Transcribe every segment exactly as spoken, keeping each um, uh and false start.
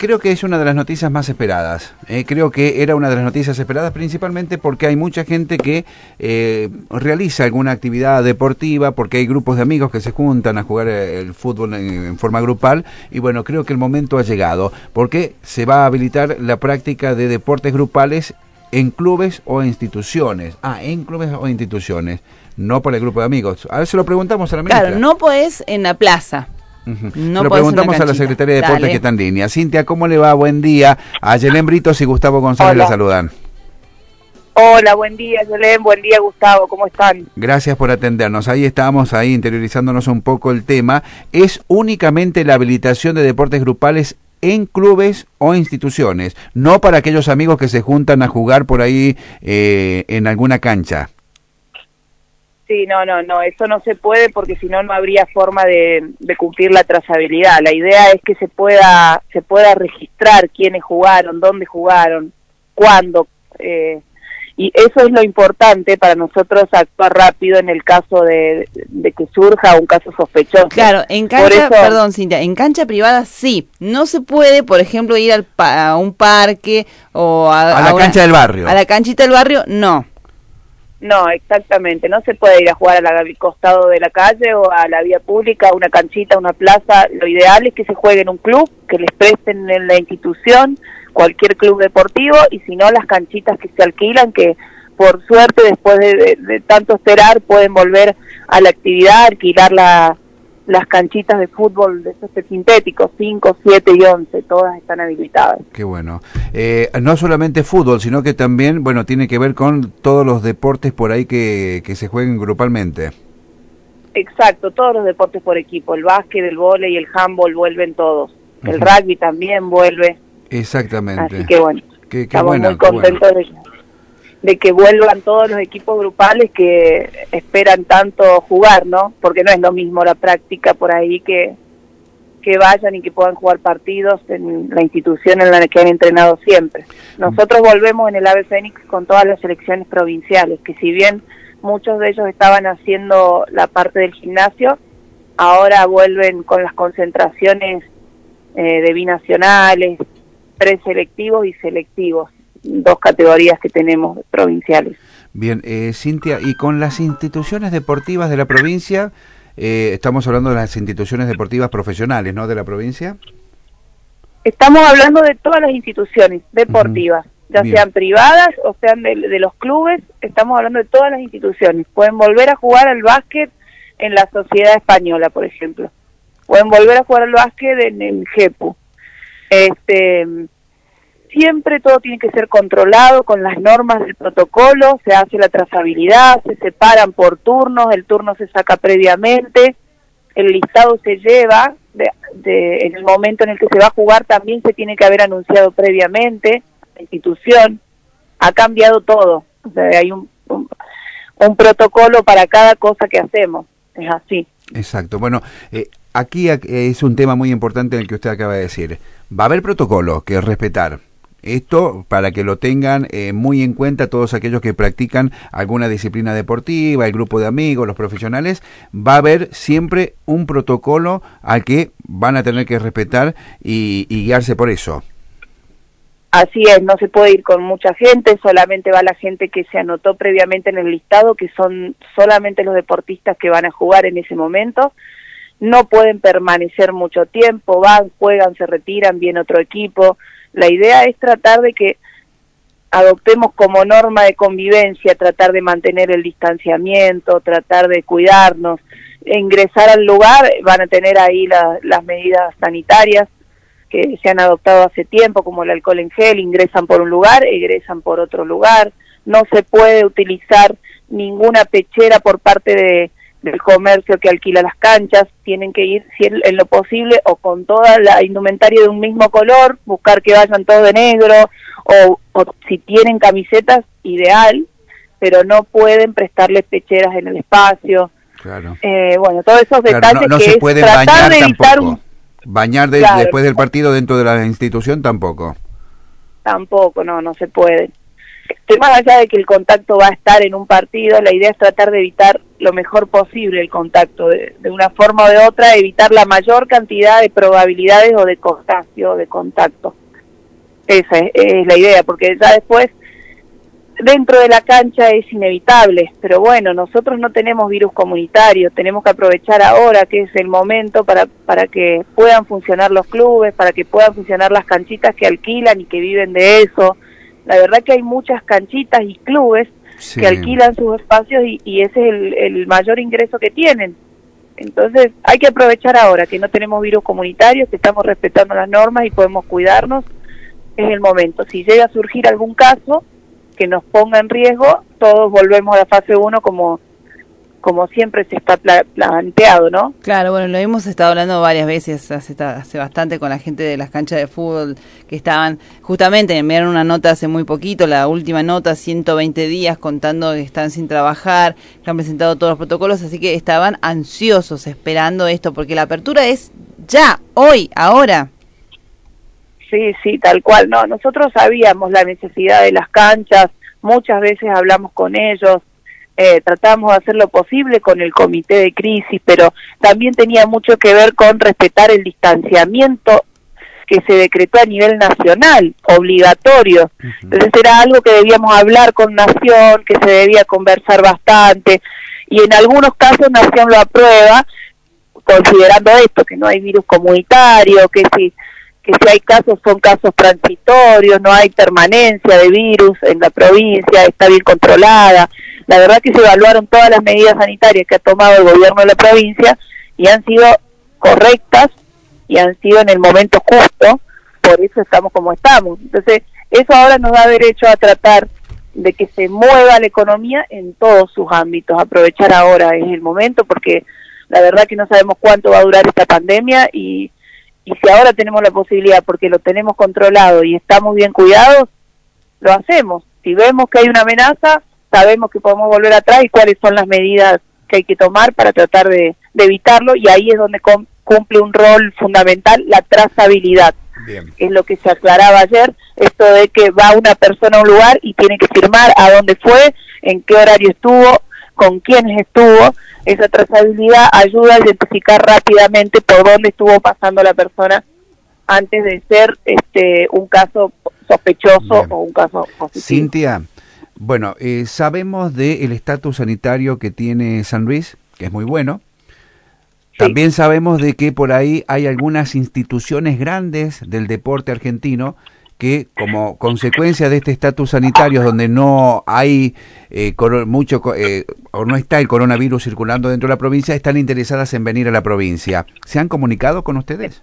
creo que es una de las noticias más esperadas. Eh, creo que era una de las noticias esperadas principalmente porque hay mucha gente que eh, realiza alguna actividad deportiva, porque hay grupos de amigos que se juntan a jugar el fútbol en, en forma grupal, y bueno, creo que el momento ha llegado, porque se va a habilitar la práctica de deportes grupales en clubes o instituciones. Ah, en clubes o instituciones, no por el grupo de amigos. A ver, se lo preguntamos a la ministra. Claro, no podés en la plaza. Uh-huh. No lo preguntamos a la secretaria de Deportes. Dale. Que está en línea. Cintia, ¿cómo le va? Buen día. A Yelén Britos y Gustavo González la saludan. Hola, buen día Yelén, buen día Gustavo, ¿cómo están? Gracias por atendernos. Ahí estábamos, ahí interiorizándonos un poco el tema. ¿Es únicamente la habilitación de deportes grupales en clubes o instituciones? No para aquellos amigos que se juntan a jugar por ahí eh, en alguna cancha. Sí, no, no, no, eso no se puede porque si no, no habría forma de, de cumplir la trazabilidad. La idea es que se pueda se pueda registrar quiénes jugaron, dónde jugaron, cuándo, eh, y eso es lo importante para nosotros actuar rápido en el caso de, de que surja un caso sospechoso. Claro, en cancha, eso, perdón Cintia, en cancha privada sí, no se puede, por ejemplo, ir al pa a un parque o a, a la a cancha una, del barrio. A la canchita del barrio, no. No, exactamente, no se puede ir a jugar al costado de la calle o a la vía pública, a una canchita, a una plaza. Lo ideal es que se juegue en un club, que les presten en la institución, cualquier club deportivo, y si no, las canchitas que se alquilan, que por suerte después de, de, de tanto esperar pueden volver a la actividad, alquilar la, las canchitas de fútbol de esos sintéticos, cinco, siete y once, todas están habilitadas. Qué bueno. Eh, no solamente fútbol, sino que también, bueno, tiene que ver con todos los deportes por ahí que, que se jueguen grupalmente. Exacto, todos los deportes por equipo, el básquet, el vóley, el handball, vuelven todos. Uh-huh. El rugby también vuelve. Exactamente. Así que bueno, qué, qué estamos buena, muy contentos de, de que vuelvan todos los equipos grupales que esperan tanto jugar, ¿no? Porque no es lo mismo la práctica por ahí que, que vayan y que puedan jugar partidos en la institución en la que han entrenado siempre. Nosotros volvemos en el Ave Fénix con todas las selecciones provinciales, que si bien muchos de ellos estaban haciendo la parte del gimnasio, ahora vuelven con las concentraciones eh, de binacionales, preselectivos y selectivos, dos categorías que tenemos provinciales. Bien, eh, Cintia, y con las instituciones deportivas de la provincia, eh, estamos hablando de las instituciones deportivas profesionales, ¿no?, de la provincia. Estamos hablando de todas las instituciones deportivas, uh-huh. ya Bien. Sean privadas o sean de, de los clubes, estamos hablando de todas las instituciones. Pueden volver a jugar al básquet en la Sociedad Española, por ejemplo. Pueden volver a jugar al básquet en el GEPU. Este, siempre todo tiene que ser controlado con las normas del protocolo, se hace la trazabilidad, se separan por turnos, el turno se saca previamente, el listado se lleva, de, de, en el momento en el que se va a jugar también se tiene que haber anunciado previamente, la institución ha cambiado todo, o sea, hay un, un, un protocolo para cada cosa que hacemos, es así. Exacto, bueno, eh, aquí es un tema muy importante el que usted acaba de decir. Va a haber protocolo que respetar. Esto para que lo tengan eh, muy en cuenta todos aquellos que practican alguna disciplina deportiva, el grupo de amigos, los profesionales. Va a haber siempre un protocolo al que van a tener que respetar y, y guiarse por eso. Así es, no se puede ir con mucha gente, solamente va la gente que se anotó previamente en el listado, que son solamente los deportistas que van a jugar en ese momento. No pueden permanecer mucho tiempo, van, juegan, se retiran, viene otro equipo. La idea es tratar de que adoptemos como norma de convivencia, tratar de mantener el distanciamiento, tratar de cuidarnos. Ingresar al lugar, van a tener ahí la, las medidas sanitarias que se han adoptado hace tiempo, como el alcohol en gel, ingresan por un lugar, egresan por otro lugar. No se puede utilizar ninguna pechera por parte de del comercio que alquila las canchas, tienen que ir si en lo posible o con toda la indumentaria de un mismo color, buscar que vayan todos de negro, o, o si tienen camisetas, ideal, pero no pueden prestarles pecheras en el espacio. Claro. Eh, bueno, todos esos claro, detalles no, no que se es pueden tratar bañar de evitar tampoco. Un... Bañar de, claro, después del partido dentro de la institución tampoco. Tampoco, no, no se puede. que más allá de que el contacto va a estar en un partido, la idea es tratar de evitar lo mejor posible el contacto, de, de una forma o de otra, evitar la mayor cantidad de probabilidades o de contagio, de contacto. Esa es, es la idea, porque ya después dentro de la cancha es inevitable, pero bueno, nosotros no tenemos virus comunitario, tenemos que aprovechar ahora que es el momento para, para que puedan funcionar los clubes, para que puedan funcionar las canchitas que alquilan y que viven de eso. La verdad que hay muchas canchitas y clubes sí. que alquilan sus espacios y, y ese es el, el mayor ingreso que tienen. Entonces hay que aprovechar ahora que no tenemos virus comunitarios, que estamos respetando las normas y podemos cuidarnos, es el momento. Si llega a surgir algún caso que nos ponga en riesgo, todos volvemos a la fase uno como como siempre se está pla planteado, ¿no? Claro, bueno, lo hemos estado hablando varias veces, hace, hace bastante con la gente de las canchas de fútbol que estaban, justamente enviaron una nota hace muy poquito, la última nota, ciento veinte días contando que están sin trabajar, que han presentado todos los protocolos, así que estaban ansiosos esperando esto, porque la apertura es ya, hoy, ahora. Sí, sí, tal cual. No, nosotros sabíamos la necesidad de las canchas, muchas veces hablamos con ellos, eh, tratamos de hacer lo posible con el comité de crisis, pero también tenía mucho que ver con respetar el distanciamiento que se decretó a nivel nacional, obligatorio. Uh-huh. Entonces era algo que debíamos hablar con Nación, que se debía conversar bastante, y en algunos casos Nación lo aprueba, considerando esto, que no hay virus comunitario, que si que si hay casos son casos transitorios, no hay permanencia de virus en la provincia, está bien controlada. La verdad que se evaluaron todas las medidas sanitarias que ha tomado el gobierno de la provincia y han sido correctas y han sido en el momento justo, por eso estamos como estamos. Entonces, eso ahora nos da derecho a tratar de que se mueva la economía en todos sus ámbitos, aprovechar ahora es el momento, porque la verdad que no sabemos cuánto va a durar esta pandemia y Y si ahora tenemos la posibilidad, porque lo tenemos controlado y estamos bien cuidados, lo hacemos. Si vemos que hay una amenaza, sabemos que podemos volver atrás y cuáles son las medidas que hay que tomar para tratar de, de evitarlo, y ahí es donde cumple un rol fundamental la trazabilidad. Bien. Es lo que se aclaraba ayer, esto de que va una persona a un lugar y tiene que firmar a dónde fue, en qué horario estuvo, con quiénes estuvo. Esa trazabilidad ayuda a identificar rápidamente por dónde estuvo pasando la persona antes de ser este un caso sospechoso Bien. o un caso positivo. Cintia, bueno, eh, sabemos del estatus sanitario que tiene San Luis, que es muy bueno. Sí. También sabemos de que por ahí hay algunas instituciones grandes del deporte argentino que como consecuencia de este estatus sanitario donde no hay eh, mucho eh, o no está el coronavirus circulando dentro de la provincia, están interesadas en venir a la provincia. ¿Se han comunicado con ustedes?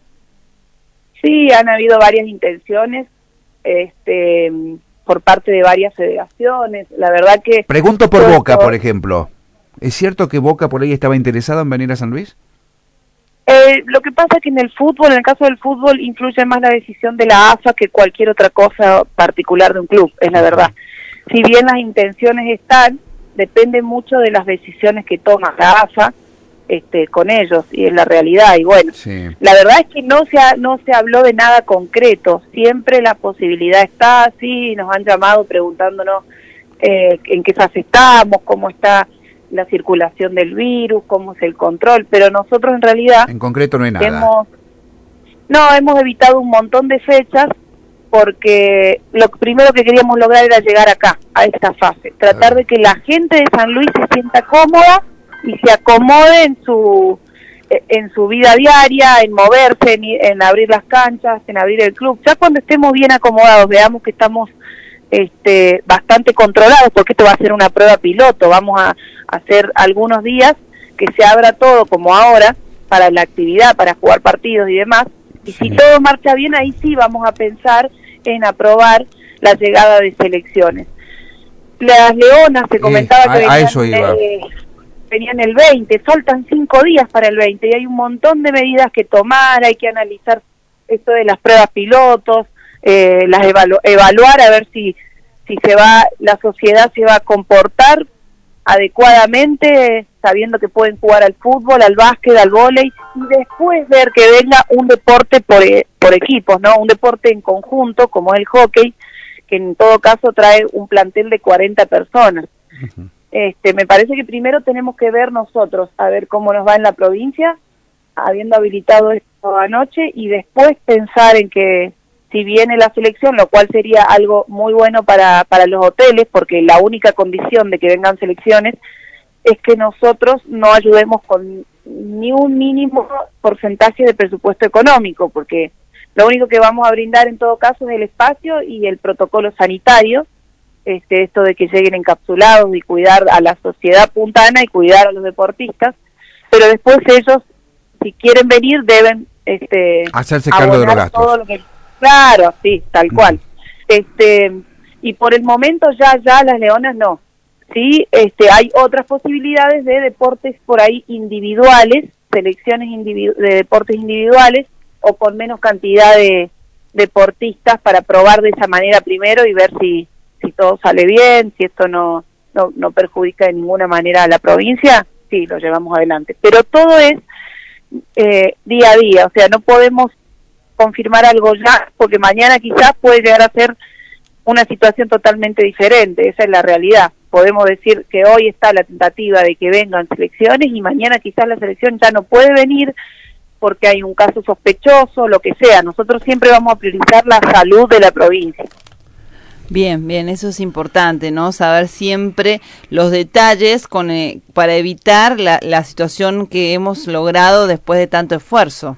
Sí, han habido varias intenciones este por parte de varias federaciones. La verdad que... Pregunto por Boca, por ejemplo. ¿Es cierto que Boca por ahí estaba interesado en venir a San Luis? Eh, lo que pasa es que en el fútbol, en el caso del fútbol, influye más la decisión de la A F A que cualquier otra cosa particular de un club, es la verdad. Si bien las intenciones están, depende mucho de las decisiones que toma la A F A este, con ellos, y es la realidad. Y bueno, sí. La verdad es que no se, ha, no se habló de nada concreto, siempre la posibilidad está, sí, nos han llamado preguntándonos eh, en qué fase estamos, cómo está la circulación del virus, cómo es el control, pero nosotros en realidad... En concreto no hay nada. Hemos, no, hemos evitado un montón de fechas porque lo primero que queríamos lograr era llegar acá, a esta fase, tratar de que la gente de San Luis se sienta cómoda y se acomode en su en su vida diaria, en moverse, en, en abrir las canchas, en abrir el club. Ya cuando estemos bien acomodados, veamos que estamos este bastante controlados, porque esto va a ser una prueba piloto, vamos a hacer algunos días que se abra todo como ahora para la actividad, para jugar partidos y demás, y sí. Si todo marcha bien, ahí sí vamos a pensar en aprobar la llegada de selecciones. Las Leonas, se comentaba eh, que a, venían, a eh, venían el veinte, faltan cinco días para el veinte, y hay un montón de medidas que tomar, hay que analizar esto de las pruebas pilotos, eh, las evalu evaluar a ver si, si se va, la sociedad se va a comportar adecuadamente, sabiendo que pueden jugar al fútbol, al básquet, al vóley, y después ver que venga un deporte por, por equipos, ¿no? Un deporte en conjunto, como es el hockey, que en todo caso trae un plantel de cuarenta personas. Uh-huh. Este, me parece que primero tenemos que ver nosotros, a ver cómo nos va en la provincia, habiendo habilitado esto anoche, y después pensar en que si viene la selección, lo cual sería algo muy bueno para, para los hoteles, porque la única condición de que vengan selecciones es que nosotros no ayudemos con ni un mínimo porcentaje de presupuesto económico, porque lo único que vamos a brindar en todo caso es el espacio y el protocolo sanitario, este, esto de que lleguen encapsulados y cuidar a la sociedad puntana y cuidar a los deportistas, pero después ellos, si quieren venir, deben este, hacerse cargo de los gastos. Todo lo que, claro, sí, tal mm. cual. Este, y por el momento ya, ya las Leonas no. Sí, este, hay otras posibilidades de deportes por ahí individuales, selecciones individu- de deportes individuales, o con menos cantidad de deportistas para probar de esa manera primero y ver si si todo sale bien, si esto no, no, no perjudica de ninguna manera a la provincia, sí, lo llevamos adelante. Pero todo es eh, día a día, o sea, no podemos confirmar algo ya, porque mañana quizás puede llegar a ser una situación totalmente diferente, esa es la realidad. Podemos decir que hoy está la tentativa de que vengan selecciones y mañana quizás la selección ya no puede venir porque hay un caso sospechoso, lo que sea. Nosotros siempre vamos a priorizar la salud de la provincia. Bien, bien, eso es importante, ¿no? Saber siempre los detalles con, eh, para evitar la, la situación que hemos logrado después de tanto esfuerzo.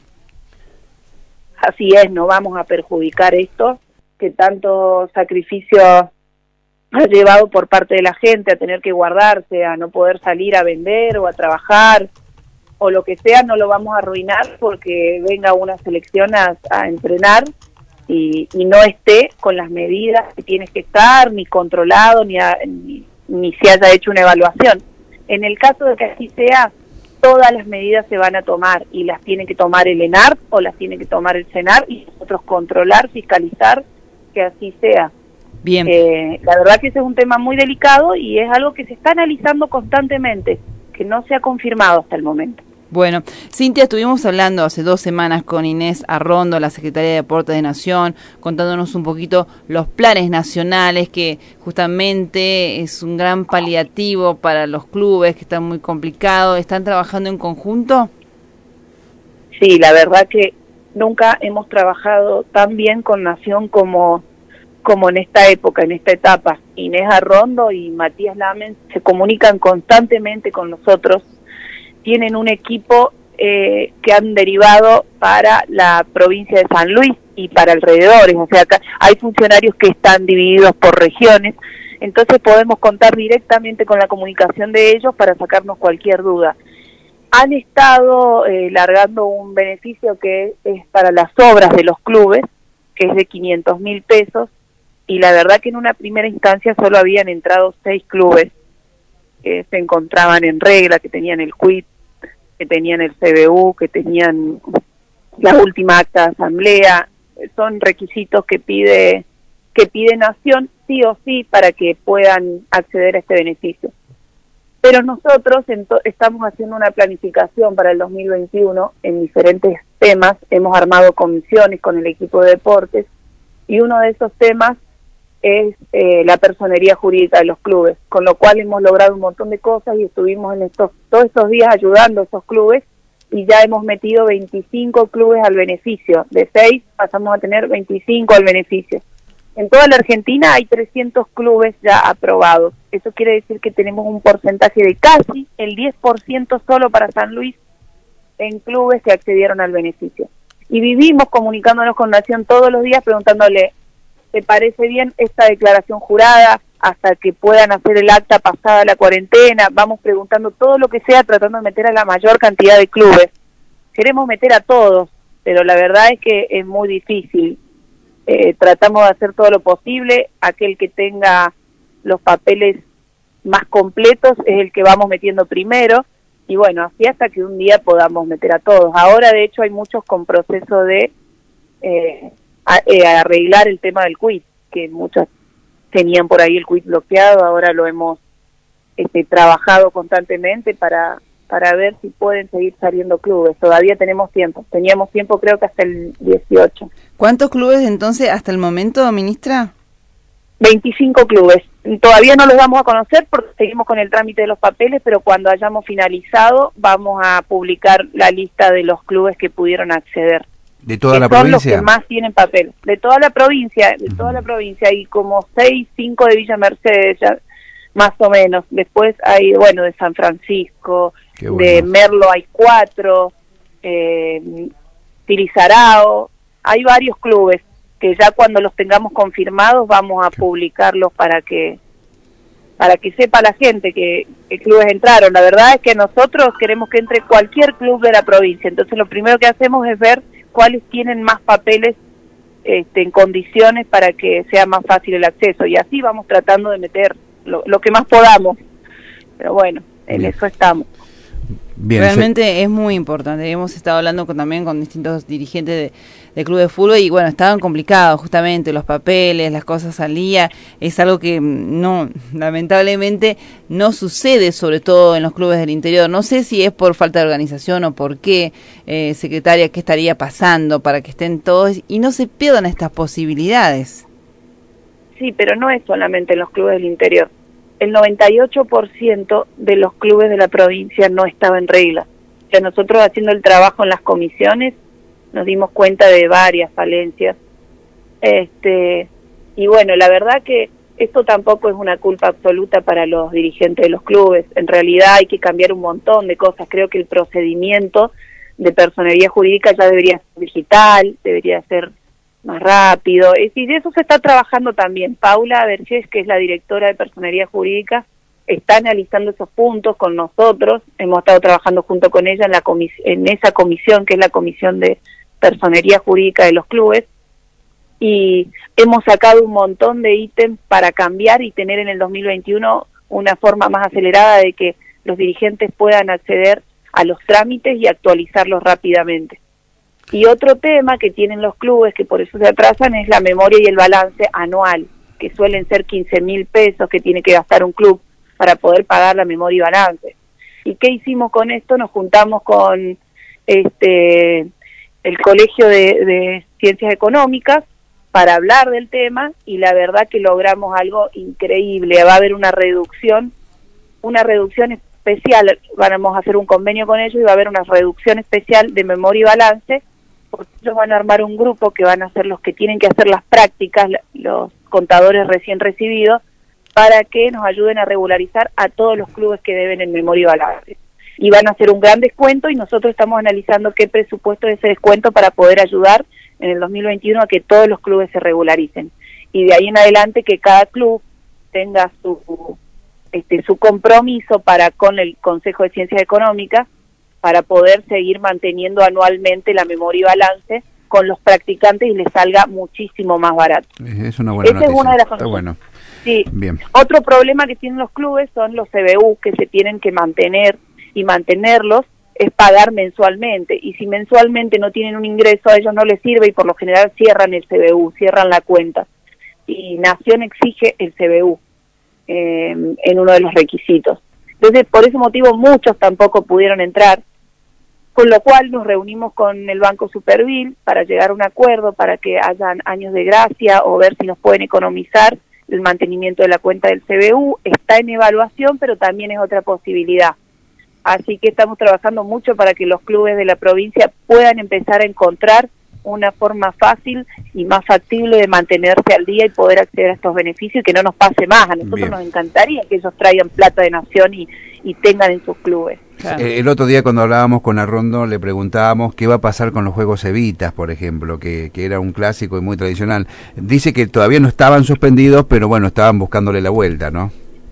Así es, no vamos a perjudicar esto, que tanto sacrificio ha llevado por parte de la gente a tener que guardarse, a no poder salir a vender o a trabajar, o lo que sea, no lo vamos a arruinar porque venga una selección a, a entrenar y, y no esté con las medidas que tienes que estar, ni controlado, ni, a, ni, ni se haya hecho una evaluación. En el caso de que así sea, todas las medidas se van a tomar y las tiene que tomar el ENARP o las tiene que tomar el CENAR y nosotros controlar, fiscalizar que así sea. Bien. Eh, la verdad que ese es un tema muy delicado y es algo que se está analizando constantemente, que no se ha confirmado hasta el momento. Bueno, Cintia, estuvimos hablando hace dos semanas con Inés Arrondo, la Secretaria de Deportes de Nación, contándonos un poquito los planes nacionales, que justamente es un gran paliativo para los clubes que están muy complicados. ¿Están trabajando en conjunto? Sí, la verdad que nunca hemos trabajado tan bien con Nación como, como en esta época, en esta etapa. Inés Arrondo y Matías Lamen se comunican constantemente con nosotros. Tienen un equipo eh, que han derivado para la provincia de San Luis y para alrededores, o sea, acá hay funcionarios que están divididos por regiones, entonces podemos contar directamente con la comunicación de ellos para sacarnos cualquier duda. Han estado eh, largando un beneficio que es para las obras de los clubes, que es de quinientos mil pesos, y la verdad que en una primera instancia solo habían entrado seis clubes que se encontraban en regla, que tenían el quit, que tenían el C B U, que tenían la última acta de asamblea. Son requisitos que pide que pide Nación sí o sí para que puedan acceder a este beneficio. Pero nosotros ento- estamos haciendo una planificación para el dos mil veintiuno en diferentes temas. Hemos armado comisiones con el equipo de deportes y uno de esos temas es eh, la personería jurídica de los clubes, con lo cual hemos logrado un montón de cosas y estuvimos en estos todos estos días ayudando a esos clubes y ya hemos metido veinticinco clubes al beneficio. De seis pasamos a tener veinticinco al beneficio. En toda la Argentina hay trescientos clubes ya aprobados. Eso quiere decir que tenemos un porcentaje de casi el diez por ciento solo para San Luis en clubes que accedieron al beneficio. Y vivimos comunicándonos con Nación todos los días preguntándole, ¿te parece bien esta declaración jurada hasta que puedan hacer el acta pasada la cuarentena? Vamos preguntando todo lo que sea, tratando de meter a la mayor cantidad de clubes. Queremos meter a todos, pero la verdad es que es muy difícil. Eh, tratamos de hacer todo lo posible. Aquel que tenga los papeles más completos es el que vamos metiendo primero. Y bueno, así hasta que un día podamos meter a todos. Ahora, de hecho, hay muchos con proceso de... Eh, A, eh, a arreglar el tema del quit, que muchos tenían por ahí el quit bloqueado, ahora lo hemos este, trabajado constantemente para para ver si pueden seguir saliendo clubes. Todavía tenemos tiempo, teníamos tiempo creo que hasta el dieciocho. ¿Cuántos clubes entonces hasta el momento, ministra? veinticinco clubes. Todavía no los vamos a conocer porque seguimos con el trámite de los papeles, pero cuando hayamos finalizado vamos a publicar la lista de los clubes que pudieron acceder. ¿De toda que la son provincia? Los que más tienen papel. De toda la provincia, de toda la provincia, hay como seis, cinco de Villa Mercedes, ya, más o menos. Después hay, bueno, de San Francisco, bueno. de Merlo hay cuatro, eh, Tirizarao, hay varios clubes que ya cuando los tengamos confirmados vamos a publicarlos para que para que sepa la gente que, que clubes entraron. La verdad es que nosotros queremos que entre cualquier club de la provincia, entonces lo primero que hacemos es ver cuáles tienen más papeles este, en condiciones para que sea más fácil el acceso, y así vamos tratando de meter lo, lo que más podamos, pero bueno, en Bien. eso estamos. Bien, realmente sí. Es muy importante. Hemos estado hablando con, también con distintos dirigentes de, de clubes de fútbol y bueno, estaban complicados justamente los papeles, las cosas al día. Es algo que no, lamentablemente no sucede, sobre todo en los clubes del interior. No sé si es por falta de organización o por qué, eh, secretaria, qué estaría pasando para que estén todos y no se pierdan estas posibilidades. Sí, pero no es solamente en los clubes del interior. El noventa y ocho por ciento de los clubes de la provincia no estaba en regla. O sea, nosotros haciendo el trabajo en las comisiones nos dimos cuenta de varias falencias. Este, y bueno, la verdad que esto tampoco es una culpa absoluta para los dirigentes de los clubes. En realidad hay que cambiar un montón de cosas. Creo que el procedimiento de personería jurídica ya debería ser digital, debería ser más rápido, y de eso se está trabajando también. Paula Berchés, que es la directora de Personería Jurídica, está analizando esos puntos con nosotros. Hemos estado trabajando junto con ella en la comis en esa comisión, que es la Comisión de Personería Jurídica de los clubes, y hemos sacado un montón de ítems para cambiar y tener en el dos mil veintiuno una forma más acelerada de que los dirigentes puedan acceder a los trámites y actualizarlos rápidamente. Y otro tema que tienen los clubes, que por eso se atrasan, es la memoria y el balance anual, que suelen ser quince mil pesos que tiene que gastar un club para poder pagar la memoria y balance. ¿Y qué hicimos con esto? Nos juntamos con este el Colegio de, de Ciencias Económicas para hablar del tema, y la verdad que logramos algo increíble. Va a haber una reducción, una reducción especial, vamos a hacer un convenio con ellos y va a haber una reducción especial de memoria y balance, porque ellos van a armar un grupo que van a ser los que tienen que hacer las prácticas, los contadores recién recibidos, para que nos ayuden a regularizar a todos los clubes que deben en memoria y balance. Y van a hacer un gran descuento, y nosotros estamos analizando qué presupuesto es ese descuento para poder ayudar en el dos mil veintiuno a que todos los clubes se regularicen. Y de ahí en adelante que cada club tenga su, este, su compromiso para con el Consejo de Ciencias Económicas, para poder seguir manteniendo anualmente la memoria y balance con los practicantes y les salga muchísimo más barato. Es una buena Esa noticia. Es una de las Está bueno. Sí. Bien. Otro problema que tienen los clubes son los C B U, que se tienen que mantener, y mantenerlos es pagar mensualmente, y si mensualmente no tienen un ingreso a ellos no les sirve, y por lo general cierran el C B U, cierran la cuenta, y Nación exige el C B U eh, en uno de los requisitos. Entonces, por ese motivo muchos tampoco pudieron entrar, con lo cual nos reunimos con el Banco Supervil para llegar a un acuerdo para que hayan años de gracia o ver si nos pueden economizar el mantenimiento de la cuenta del C B U. Está en evaluación, pero también es otra posibilidad. Así que estamos trabajando mucho para que los clubes de la provincia puedan empezar a encontrar una forma fácil y más factible de mantenerse al día y poder acceder a estos beneficios, y que no nos pase más. A nosotros Bien. Nos encantaría que ellos traigan plata de Nación y, y tengan en sus clubes. Claro. El, el otro día cuando hablábamos con Arrondo le preguntábamos qué va a pasar con los juegos Evitas, por ejemplo, que, que era un clásico y muy tradicional. Dice que todavía no estaban suspendidos, pero bueno, estaban buscándole la vuelta, ¿no?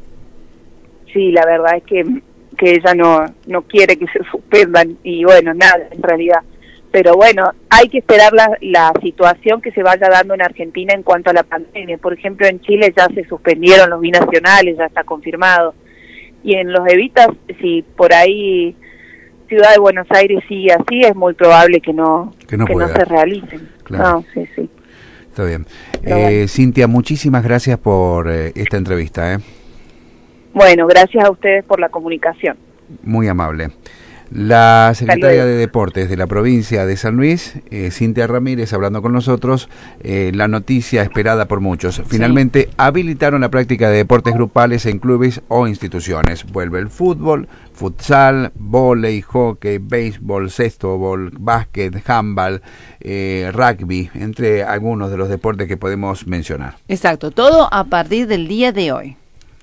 Sí, la verdad es que, que ella no, no quiere que se suspendan, y bueno, nada, en realidad. Pero bueno, hay que esperar la, la situación que se vaya dando en Argentina en cuanto a la pandemia. Por ejemplo, en Chile ya se suspendieron los binacionales, ya está confirmado. Y en los Evitas, si por ahí Ciudad de Buenos Aires sigue así, es muy probable que no, que no, que no se realicen. Claro. No, sí, sí. Está bien. Eh, bueno. Cintia, muchísimas gracias por eh, esta entrevista. ¿eh? Bueno, gracias a ustedes por la comunicación. Muy amable. La secretaria de Deportes de la provincia de San Luis, eh, Cintia Ramírez, hablando con nosotros, eh, la noticia esperada por muchos. Finalmente sí. habilitaron la práctica de deportes grupales en clubes o instituciones. Vuelve el fútbol, futsal, vóley, hockey, béisbol, cestobol, básquet, handball, eh, rugby, entre algunos de los deportes que podemos mencionar. Exacto, todo a partir del día de hoy.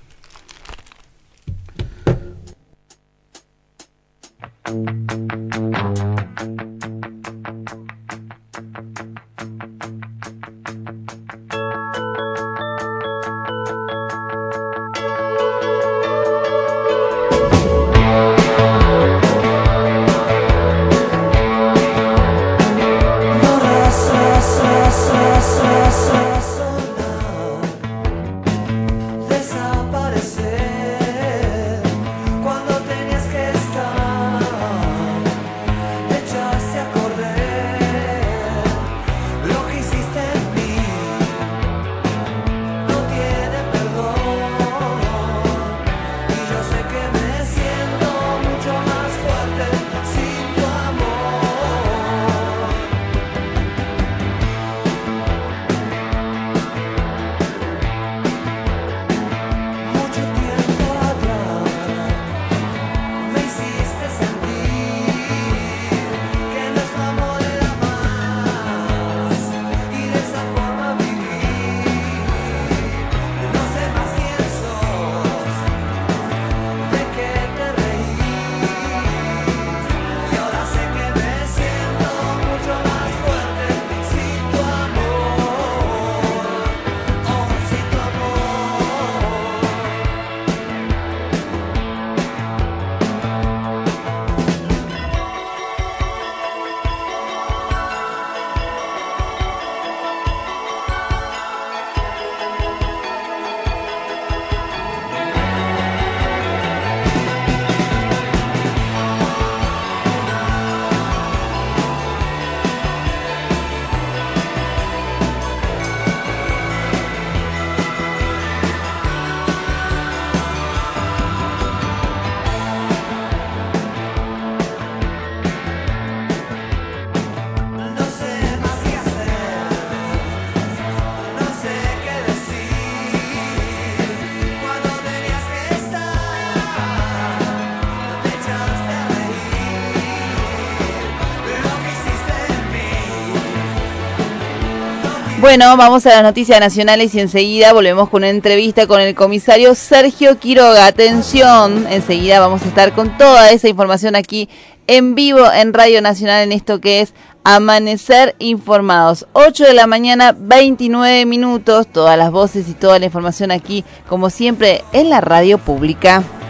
Bueno, vamos a las noticias nacionales y enseguida volvemos con una entrevista con el comisario Sergio Quiroga. Atención, enseguida vamos a estar con toda esa información aquí en vivo en Radio Nacional en esto que es Amanecer Informados. ocho de la mañana, veintinueve minutos, todas las voces y toda la información aquí, como siempre, en la radio pública.